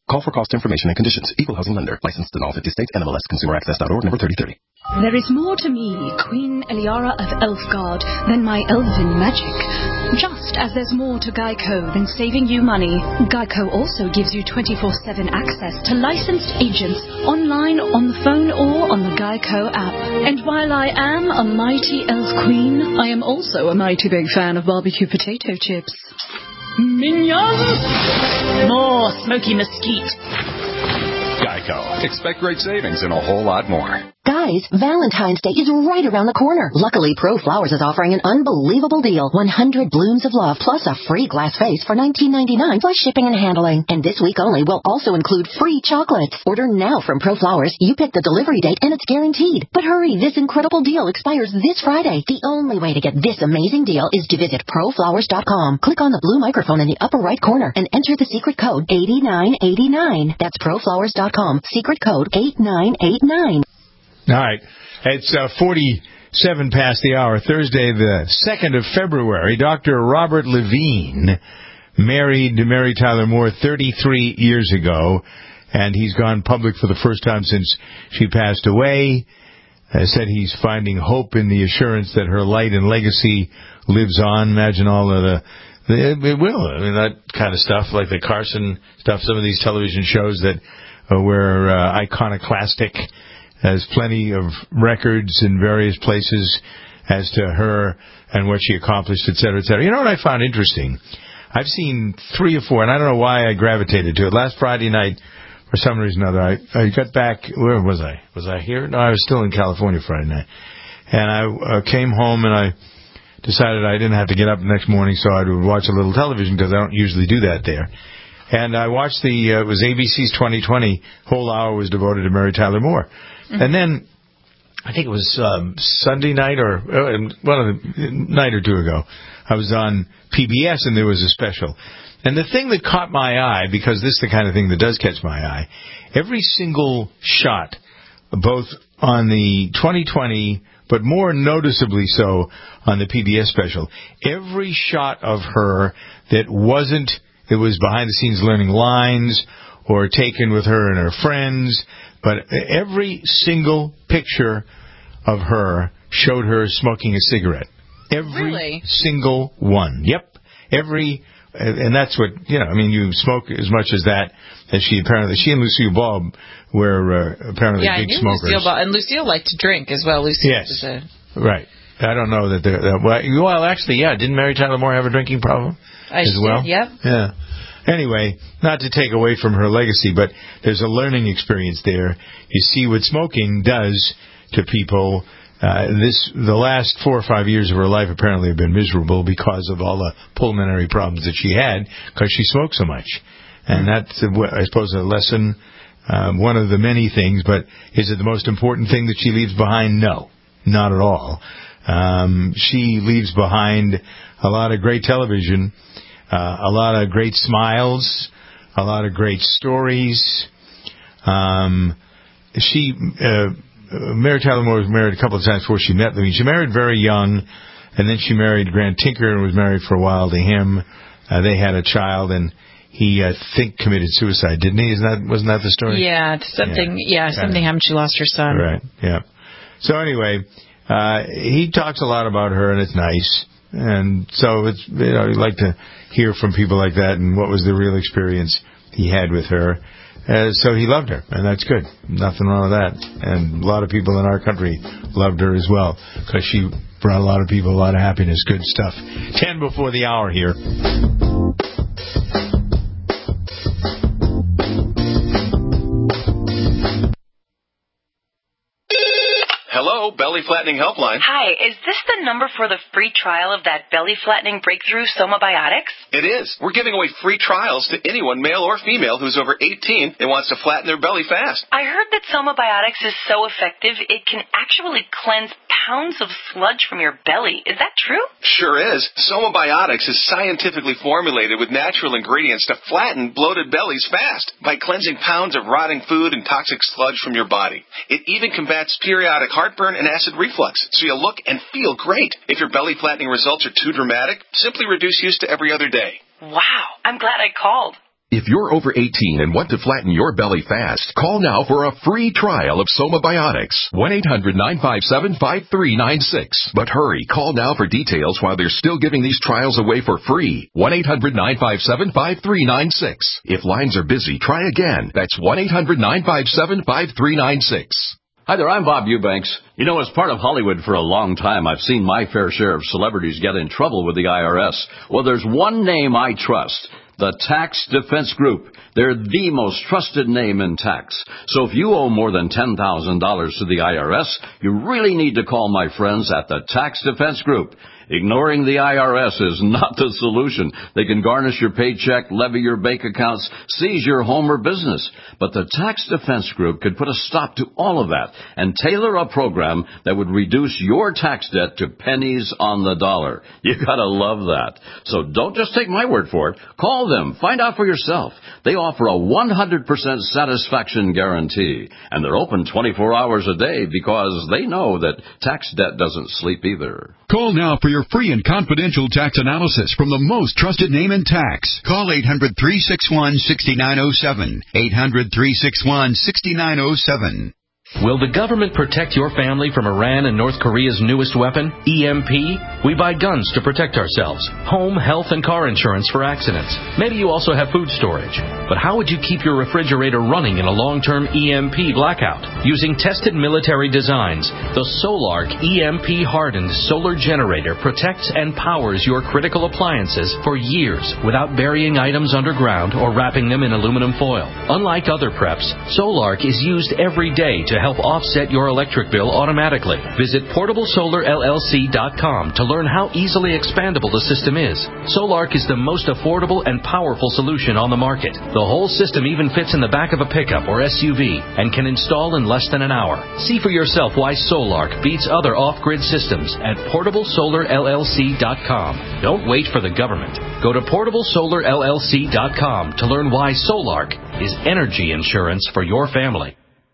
Call for cost information and conditions. Equal housing lender. Licensed in all fifty states. N M L S Consumer Access dot org. Number thirty thirty. There is more to me, Queen Eliara of Elfgard, than my elven magic. Just as there's more to Geico than saving you money, Geico also gives you twenty-four seven access to licensed agents online, on the phone, or on the Geico app. And while I am a mighty elf queen, I am also a mighty big fan of barbecue potato chips. Minions! More smoky mesquite. Geico. Expect great savings and a whole lot more. Guys, Valentine's Day is right around the corner. Luckily, Pro Flowers is offering an unbelievable deal. one hundred blooms of love plus a free glass vase for nineteen ninety-nine plus shipping and handling. And this week only will also include free chocolates. Order now from Pro Flowers. You pick the delivery date and it's guaranteed. But hurry, this incredible deal expires this Friday. The only way to get this amazing deal is to visit pro flowers dot com. Click on the blue microphone in the upper right corner and enter the secret code eight nine eight nine. That's pro flowers dot com. Secret code eight nine eight nine. All right. It's uh, forty-seven past the hour, Thursday, the second of February. Doctor Robert Levine married Mary Tyler Moore thirty-three years ago, and he's gone public for the first time since she passed away. Uh, said he's finding hope in the assurance that her light and legacy lives on. Imagine all of the... It, it will. I mean, that kind of stuff, like the Carson stuff, some of these television shows that uh, were uh, iconoclastic. Has plenty of records in various places as to her and what she accomplished, et cetera, et cetera. You know what I found interesting? I've seen three or four, and I don't know why I gravitated to it. Last Friday night, for some reason or other, I, I got back. Where was I? Was I here? No, I was still in California Friday night. And I uh, came home, and I decided I didn't have to get up the next morning, so I would watch a little television because I don't usually do that there. And I watched the, uh, it was A B C's twenty twenty, whole hour was devoted to Mary Tyler Moore. Mm-hmm. And then, I think it was um, Sunday night or uh, one of the night or two ago, I was on P B S and there was a special. And the thing that caught my eye, because this is the kind of thing that does catch my eye, every single shot, both on the twenty twenty, but more noticeably so on the P B S special, every shot of her that wasn't, it was behind the scenes learning lines or taken with her and her friends, but every single picture of her showed her smoking a cigarette. Every really? single one. Yep. Every, and that's what, you know, I mean, you smoke as much as that as she apparently, she and Lucille Ball were uh, apparently yeah, big I knew smokers. Lucille Ball, and Lucille liked to drink as well. Lucille yes. was a... Right. I don't know that they're, that, well, well, actually, yeah, didn't Mary Tyler Moore have a drinking problem I as did, well? Yep. Yeah. Anyway, not to take away from her legacy, but there's a learning experience there. You see what smoking does to people. Uh, this the last four or five years of her life apparently have been miserable because of all the pulmonary problems that she had because she smoked so much. And that's, I suppose, a lesson, uh, one of the many things, but is it the most important thing that she leaves behind? No, not at all. Um, she leaves behind a lot of great television, Uh, a lot of great smiles, a lot of great stories. Um, she, uh, Mary Tyler Moore was married a couple of times before she met Levine. She married very young, and then she married Grant Tinker and was married for a while to him. Uh, they had a child, and he, I think, committed suicide, didn't he? Isn't that, wasn't that the story? Yeah, it's something. Yeah, yeah something happened. She lost her son. Right. Yeah. So anyway, uh, he talks a lot about her, and it's nice. And so it's, you know, you'd like to hear from people like that and what was the real experience he had with her. Uh, so he loved her, and that's good. Nothing wrong with that. And a lot of people in our country loved her as well because she brought a lot of people a lot of happiness. Good stuff. Ten before the hour here. Hello, Belly Flattening Helpline. Hi, is this the number for the free trial of that belly flattening breakthrough Soma Biotics? It is. We're giving away free trials to anyone, male or female, who's over eighteen and wants to flatten their belly fast. I heard that Soma Biotics is so effective it can actually cleanse pounds of sludge from your belly. Is that true? Sure is. Soma Biotics is scientifically formulated with natural ingredients to flatten bloated bellies fast by cleansing pounds of rotting food and toxic sludge from your body. It even combats periodic heartburn and acid reflux, so you'll look and feel great. If your belly flattening results are too dramatic, simply reduce use to every other day. Wow, I'm glad I called. If you're over eighteen and want to flatten your belly fast, call now for a free trial of Soma Biotics. one eight hundred nine five seven five three nine six. But hurry, call now for details while they're still giving these trials away for free. one eight hundred nine five seven five three nine six. If lines are busy, try again. That's one eight hundred nine five seven five three nine six. Hi there, I'm Bob Eubanks. You know, as part of Hollywood for a long time, I've seen my fair share of celebrities get in trouble with the I R S. Well, there's one name I trust. The Tax Defense Group. They're the most trusted name in tax. So if you owe more than ten thousand dollars to the I R S, you really need to call my friends at the Tax Defense Group. Ignoring the I R S is not the solution. They can garnish your paycheck, levy your bank accounts, seize your home or business. But the Tax Defense Group could put a stop to all of that and tailor a program that would reduce your tax debt to pennies on the dollar. You gotta love that. So don't just take my word for it. Call them. Find out for yourself. They offer a one hundred percent satisfaction guarantee. And they're open twenty-four hours a day because they know that tax debt doesn't sleep either. Call now for your free and confidential tax analysis from the most trusted name in tax. Call eight hundred three six one six nine zero seven. eight hundred three six one six nine zero seven. Will the government protect your family from Iran and North Korea's newest weapon, E M P? We buy guns to protect ourselves, home, health, and car insurance for accidents. Maybe you also have food storage. But how would you keep your refrigerator running in a long-term E M P blackout? Using tested military designs, the Solark E M P-hardened solar generator protects and powers your critical appliances for years without burying items underground or wrapping them in aluminum foil. Unlike other preps, Solark is used every day to help offset your electric bill automatically. Visit portable solar L L C dot com to learn how easily expandable the system is. Solark is the most affordable and powerful solution on the market. The whole system even fits in the back of a pickup or S U V and can install in less than an hour. See for yourself why Solark beats other off-grid systems at portable solar L L C dot com. Don't wait for the government. Go to portable solar L L C dot com to learn why Solark is energy insurance for your family.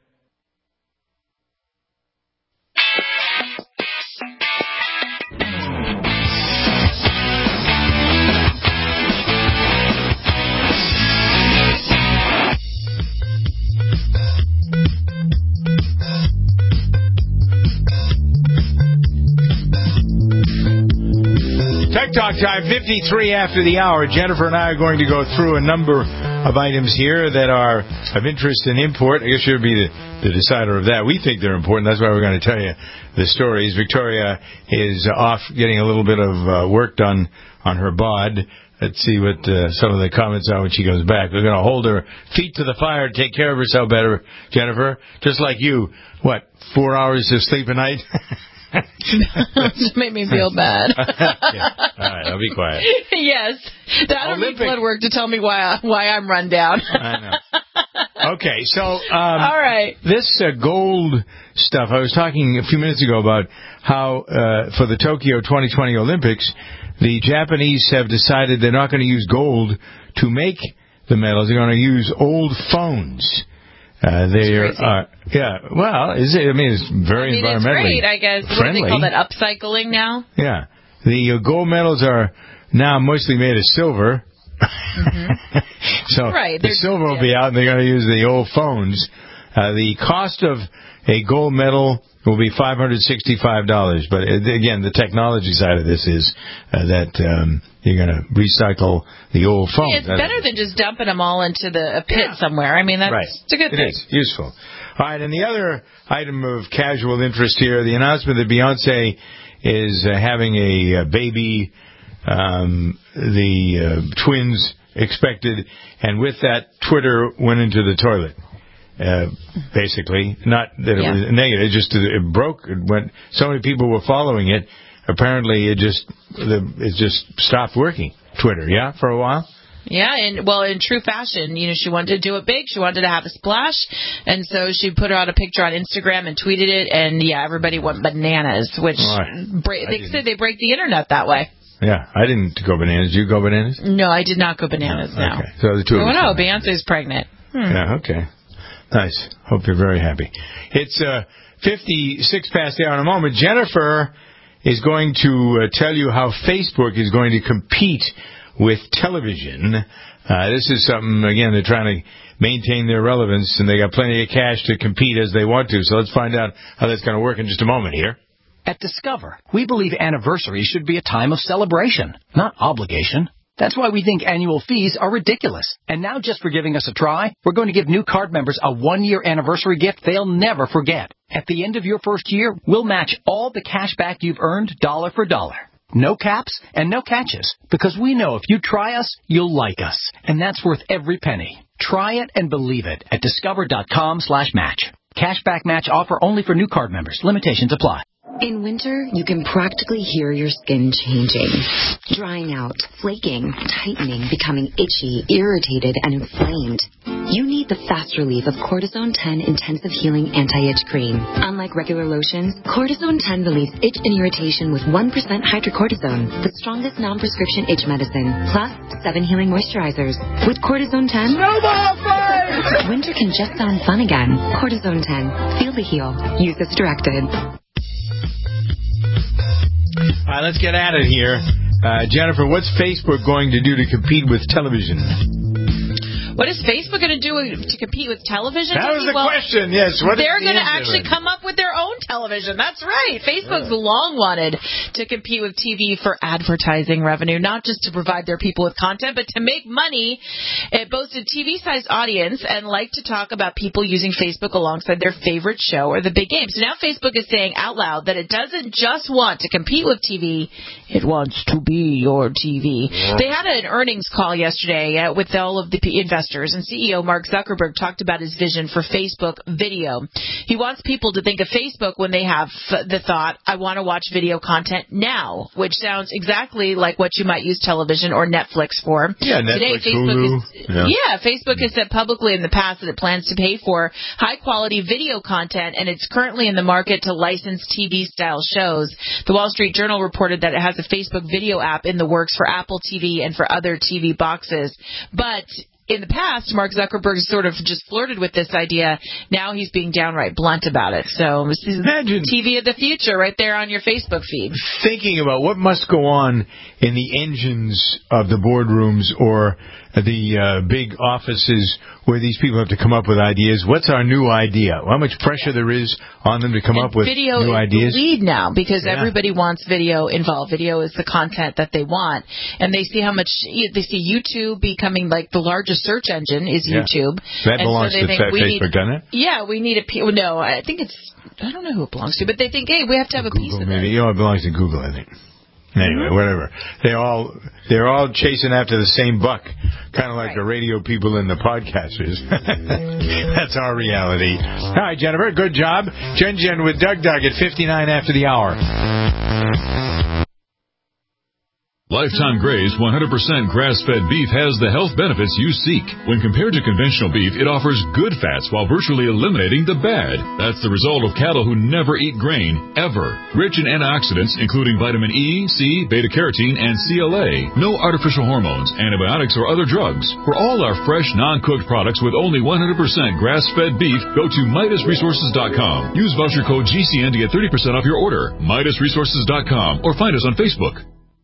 Tech Talk time, fifty-three after the hour. Jennifer and I are going to go through a number of items here that are of interest and import. I guess you'll be the, the decider of that. We think they're important. That's why we're going to tell you the stories. Victoria is off getting a little bit of uh, work done on her bod. Let's see what uh, some of the comments are when she comes back. We're going to hold her feet to the fire to take care of herself better, Jennifer. Just like you. What, four hours of sleep a night? Just made me feel bad. Yeah. All right, I'll be quiet. Yes. I don't Olympic. need blood work to tell me why, I, why I'm run down. I know. Okay, so um, all right. This uh, gold stuff, I was talking a few minutes ago about how uh, for the Tokyo twenty twenty Olympics, the Japanese have decided they're not going to use gold to make the medals. They're going to use old phones. Uh, they are, uh, yeah, well, is it, I mean, it's very I mean, environmentally it's great, I guess. What friendly. do they call that, upcycling now? Yeah. The uh, gold medals are now mostly made of silver. Mm-hmm. so right, the silver will be out, and they're going to use the old phones. Uh, the cost of a gold medal will be five hundred sixty-five dollars. But, uh, again, the technology side of this is uh, that um, you're going to recycle the old phones. It's better than just dumping them all into the a pit yeah. somewhere. I mean, that's right. it's a good it thing. It is useful. All right, and the other item of casual interest here, the announcement that Beyonce is uh, having a, a baby, um, the uh, twins expected, and with that, Twitter went into the toilet. Uh, basically, not that it yeah. was negative, it just it broke. It went. So many people were following it. Apparently, it just the, it just stopped working. Twitter, yeah, for a while. Yeah, and well, in true fashion, you know, she wanted to do it big. She wanted to have a splash, and so she put out a picture on Instagram and tweeted it, and yeah, everybody went bananas. Which right. bra- they said they break the internet that way. Yeah, I didn't go bananas. Did you go bananas? No, I did not go bananas. No. Okay. So the two. Oh no, Beyonce's pregnant. Hmm. Yeah. Okay. Nice. Hope you're very happy. It's uh, fifty-six past the hour in a moment. Jennifer is going to uh, tell you how Facebook is going to compete with television. Uh, this is something, again, they're trying to maintain their relevance, and they got plenty of cash to compete as they want to. So let's find out how that's going to work in just a moment here. At Discover, we believe anniversaries should be a time of celebration, not obligation. That's why we think annual fees are ridiculous. And now, just for giving us a try, we're going to give new card members a one-year anniversary gift they'll never forget. At the end of your first year, we'll match all the cash back you've earned dollar for dollar. No caps and no catches, because we know if you try us, you'll like us. And that's worth every penny. Try it and believe it at discover.com slash match. Cashback match offer only for new card members. Limitations apply. In winter, you can practically hear your skin changing, drying out, flaking, tightening, becoming itchy, irritated, and inflamed. You need the fast relief of Cortisone ten Intensive Healing Anti-Itch Cream. Unlike regular lotions, Cortisone ten relieves itch and irritation with one percent hydrocortisone, the strongest non-prescription itch medicine, plus seven healing moisturizers. With Cortisone ten, no more fight! Winter can just sound fun again. Cortisone ten. Feel the heal. Use as directed. All right, let's get at it here. Uh, Jennifer, what's Facebook going to do to compete with television? What is Facebook going to do to compete with television? That was the well, question, yes. What they're the going to answer? actually come up with their own television. That's right. Facebook's yeah. long wanted to compete with T V for advertising revenue, not just to provide their people with content, but to make money. It boasts a T V-sized audience and like to talk about people using Facebook alongside their favorite show or the big game. So now Facebook is saying out loud that it doesn't just want to compete with T V, it wants to be your T V. Yeah. They had an earnings call yesterday uh, with all of the investors. And C E O Mark Zuckerberg talked about his vision for Facebook video. He wants people to think of Facebook when they have the thought, I want to watch video content now, which sounds exactly like what you might use television or Netflix for. Yeah, Today, Netflix, Facebook Hulu. Is, yeah. yeah, Facebook has said publicly in the past that it plans to pay for high-quality video content, and it's currently in the market to license T V-style shows. The Wall Street Journal reported that it has a Facebook video app in the works for Apple T V and for other T V boxes. But in the past, Mark Zuckerberg sort of just flirted with this idea. Now he's being downright blunt about it. So this is Imagine T V of the future right there on your Facebook feed. Thinking about what must go on in the engines of the boardrooms or the uh, big offices where these people have to come up with ideas. What's our new idea? How much pressure there is on them to come and up with video new is ideas? The lead now because yeah. everybody wants video involved. Video is the content that they want, and they see how much they see YouTube becoming like the largest search engine is yeah. YouTube. That and belongs so to think Facebook, need, doesn't it? Yeah, we need a. Well, no, I think it's. I don't know who it belongs to, but they think, hey, we have to have a Google, piece of maybe. it. Oh, it belongs to Google, I think. Anyway, whatever. They all they're all chasing after the same buck, kind of like right. the radio people and the podcasters. That's our reality. All right, Jennifer, good job. Jen Jen with Doug Doug at fifty-nine after the hour. Lifetime Graze one hundred percent grass-fed beef has the health benefits you seek. When compared to conventional beef, it offers good fats while virtually eliminating the bad. That's the result of cattle who never eat grain, ever. Rich in antioxidants, including vitamin E, C, beta-carotene, and C L A. No artificial hormones, antibiotics, or other drugs. For all our fresh, non-cooked products with only one hundred percent grass-fed beef, go to Midas Resources dot com. Use voucher code G C N to get thirty percent off your order. Midas Resources dot com or find us on Facebook.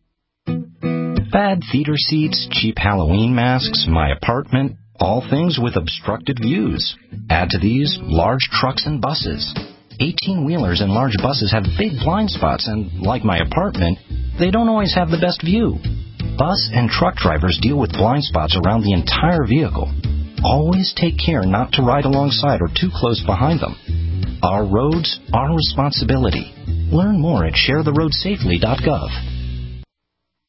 Bad theater seats, cheap Halloween masks, my apartment, all things with obstructed views. Add to these, large trucks and buses. eighteen-wheelers and large buses have big blind spots, and like my apartment, they don't always have the best view. Bus and truck drivers deal with blind spots around the entire vehicle. Always take care not to ride alongside or too close behind them. Our roads, our responsibility. Learn more at share the road safely dot gov.